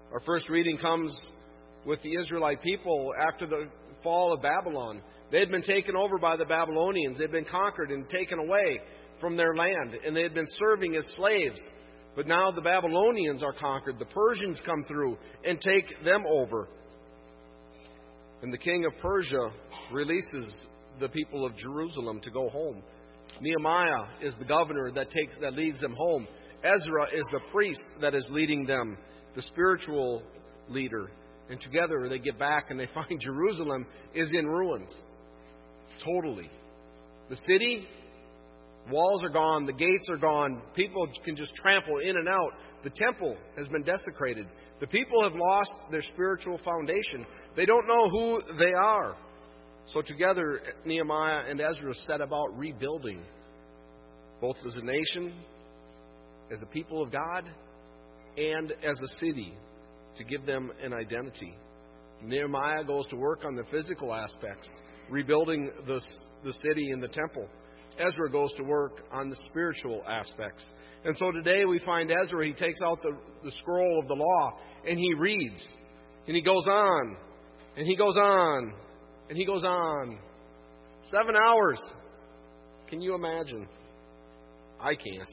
Our first reading comes with the Israelite people after the fall of Babylon. They had been taken over by the Babylonians. They had been conquered and taken away from their land, and they had been serving as slaves. But now the Babylonians are conquered. The Persians come through and take them over. And the king of Persia releases the people of Jerusalem to go home. Nehemiah is the governor that leads them home. Ezra is the priest that is leading them, the spiritual leader. And together they get back and they find Jerusalem is in ruins. Totally. The city, walls are gone, the gates are gone, people can just trample in and out. The temple has been desecrated. The people have lost their spiritual foundation. They don't know who they are. So together, Nehemiah and Ezra set about rebuilding, both as a nation, as a people of God, and as a city, to give them an identity. Nehemiah goes to work on the physical aspects, rebuilding the city and the temple. Ezra goes to work on the spiritual aspects. And so today we find Ezra, he takes out the scroll of the law, and he reads. And he goes on, and he goes on, and he goes on. 7 hours. Can you imagine? I can't.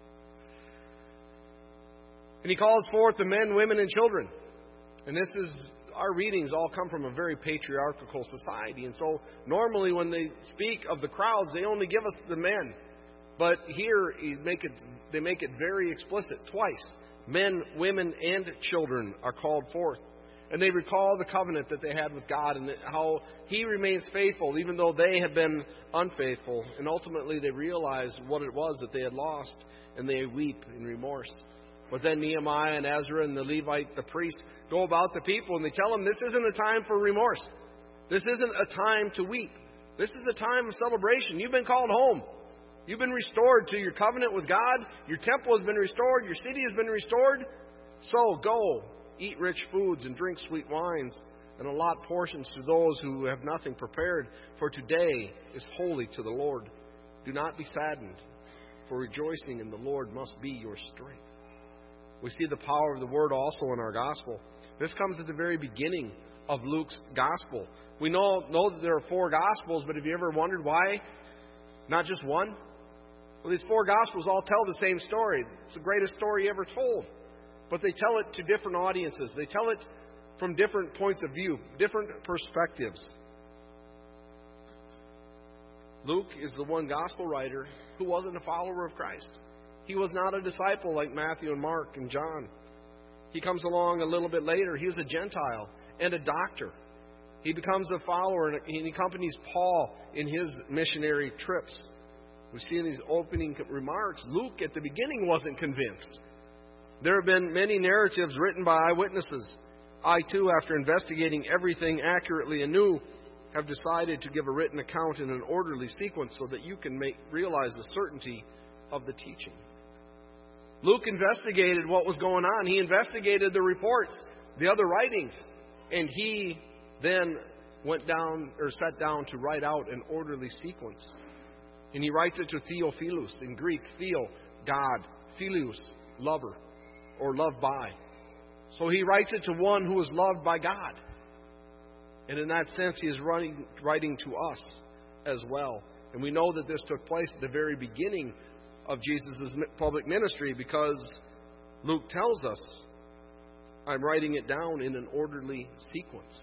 And he calls forth the men, women, and children. And our readings all come from a very patriarchal society. And so normally when they speak of the crowds, they only give us the men. But here they make it very explicit. Twice, men, women, and children are called forth. And they recall the covenant that they had with God and how He remains faithful even though they have been unfaithful. And ultimately they realize what it was that they had lost, and they weep in remorse. But then Nehemiah and Ezra and the Levite, the priest, go about the people and they tell them this isn't a time for remorse. This isn't a time to weep. This is a time of celebration. You've been called home. You've been restored to your covenant with God. Your temple has been restored. Your city has been restored. So go, eat rich foods and drink sweet wines, and allot portions to those who have nothing prepared. For today is holy to the Lord. Do not be saddened, for rejoicing in the Lord must be your strength. We see the power of the Word also in our Gospel. This comes at the very beginning of Luke's Gospel. We know that there are 4 Gospels, but have you ever wondered why not just one? Well, these 4 Gospels all tell the same story. It's the greatest story ever told. But they tell it to different audiences. They tell it from different points of view, different perspectives. Luke is the one Gospel writer who wasn't a follower of Christ. He was not a disciple like Matthew and Mark and John. He comes along a little bit later. He is a Gentile and a doctor. He becomes a follower and he accompanies Paul in his missionary trips. We see in these opening remarks, Luke at the beginning wasn't convinced. There have been many narratives written by eyewitnesses. I too, after investigating everything accurately anew, have decided to give a written account in an orderly sequence so that you can realize the certainty of the teaching. Luke investigated what was going on. He investigated the reports, the other writings, and he then sat down to write out an orderly sequence. And he writes it to Theophilus, in Greek, Theo, God, Philus, lover, or loved by. So he writes it to one who is loved by God. And in that sense, he is writing to us as well. And we know that this took place at the very beginning of Jesus' public ministry, because Luke tells us, I'm writing it down in an orderly sequence.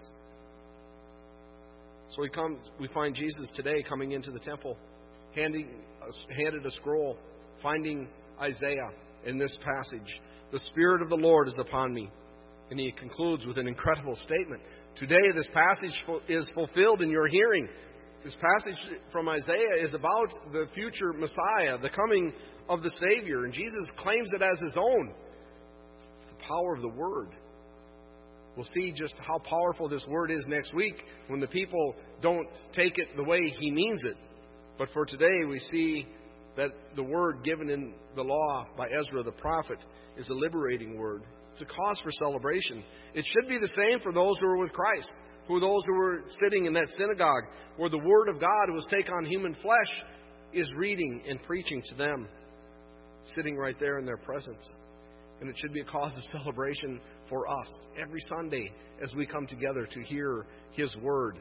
So we find Jesus today coming into the temple, handed a scroll, finding Isaiah in this passage. The Spirit of the Lord is upon me. And he concludes with an incredible statement. Today this passage is fulfilled in your hearing. This passage from Isaiah is about the future Messiah, the coming of the Savior. And Jesus claims it as his own. It's the power of the Word. We'll see just how powerful this Word is next week when the people don't take it the way he means it. But for today we see that the Word given in the law by Ezra the prophet is a liberating Word. It's a cause for celebration. It should be the same for those who are with Christ, who those who were sitting in that synagogue where the Word of God who was taken on human flesh is reading and preaching to them, sitting right there in their presence. And it should be a cause of celebration for us every Sunday as we come together to hear His Word,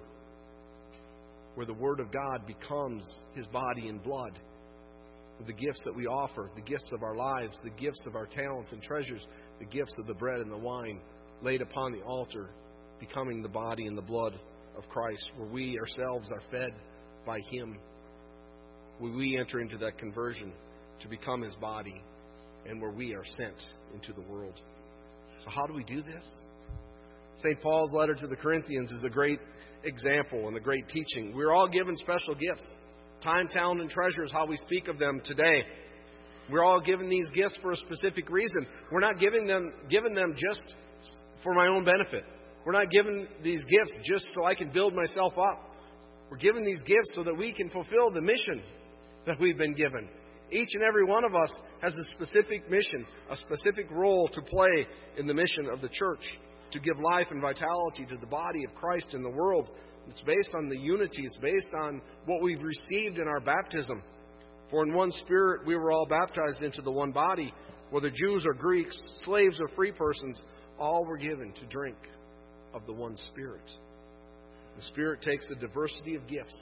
where the Word of God becomes His body and blood. With the gifts that we offer, the gifts of our lives, the gifts of our talents and treasures, the gifts of the bread and the wine laid upon the altar, becoming the body and the blood of Christ, where we ourselves are fed by Him. Where we enter into that conversion to become His body, and where we are sent into the world. So how do we do this? St. Paul's letter to the Corinthians is a great example and a great teaching. We're all given special gifts. Time, talent, and treasure is how we speak of them today. We're all given these gifts for a specific reason. We're not given them just for my own benefit. We're not given these gifts just so I can build myself up. We're given these gifts so that we can fulfill the mission that we've been given. Each and every one of us has a specific mission, a specific role to play in the mission of the church, to give life and vitality to the body of Christ in the world. It's based on the unity. It's based on what we've received in our baptism. For in one Spirit we were all baptized into the one body, whether Jews or Greeks, slaves or free persons, all were given to drink of the one Spirit. The Spirit takes the diversity of gifts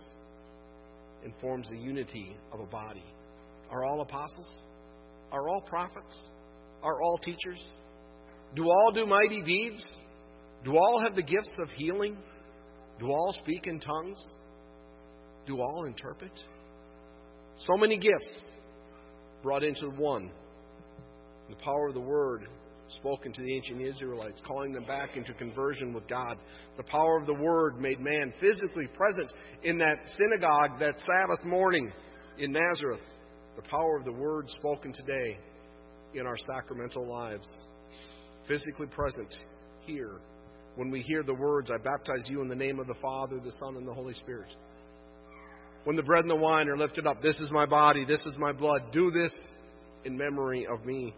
and forms the unity of a body. Are all apostles? Are all prophets? Are all teachers? Do all do mighty deeds? Do all have the gifts of healing? Do all speak in tongues? Do all interpret? So many gifts brought into one. The power of the Word spoken to the ancient Israelites, calling them back into conversion with God. The power of the Word made man physically present in that synagogue that Sabbath morning in Nazareth. The power of the Word spoken today in our sacramental lives. Physically present here. When we hear the words, I baptize you in the name of the Father, the Son, and the Holy Spirit. When the bread and the wine are lifted up, this is my body, this is my blood. Do this in memory of me.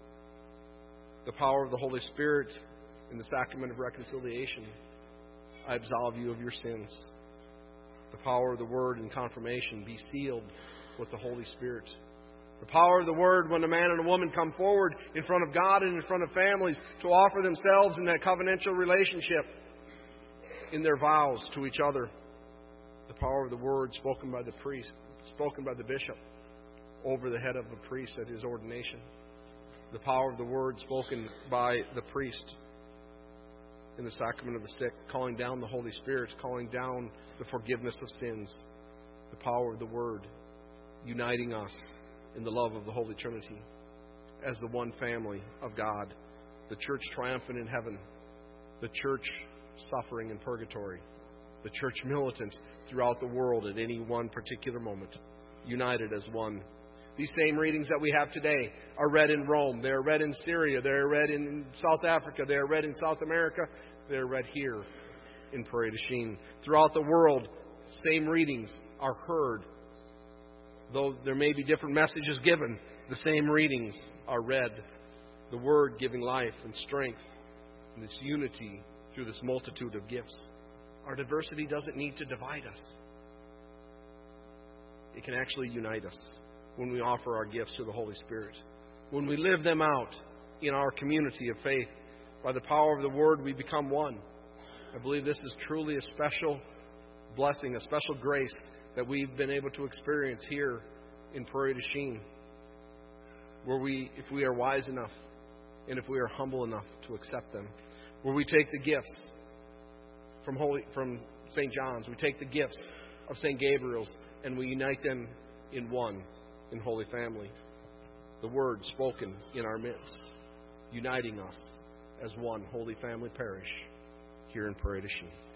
The power of the Holy Spirit in the sacrament of reconciliation. I absolve you of your sins. The power of the Word in confirmation. Be sealed with the Holy Spirit. The power of the Word when a man and a woman come forward in front of God and in front of families to offer themselves in that covenantal relationship in their vows to each other. The power of the Word spoken by the priest, spoken by the bishop over the head of the priest at his ordination. The power of the Word spoken by the priest in the sacrament of the sick, calling down the Holy Spirit, calling down the forgiveness of sins. The power of the Word uniting us in the love of the Holy Trinity as the one family of God. The church triumphant in heaven. The church suffering in purgatory. The church militant throughout the world at any one particular moment. United as one. These same readings that we have today are read in Rome. They are read in Syria. They are read in South Africa. They are read in South America. They are read here in Prairie du Chien. Throughout the world, same readings are heard. Though there may be different messages given, the same readings are read. The Word giving life and strength and this unity through this multitude of gifts. Our diversity doesn't need to divide us. It can actually unite us when we offer our gifts to the Holy Spirit. When we live them out in our community of faith, by the power of the Word, we become one. I believe this is truly a special blessing, a special grace that we've been able to experience here in Prairie du Chien, where if we are wise enough and if we are humble enough to accept them, where we take the gifts from St. John's, we take the gifts of St. Gabriel's, and we unite them in one, in Holy Family. The Word spoken in our midst, uniting us as one Holy Family parish here in Prairie du Chien.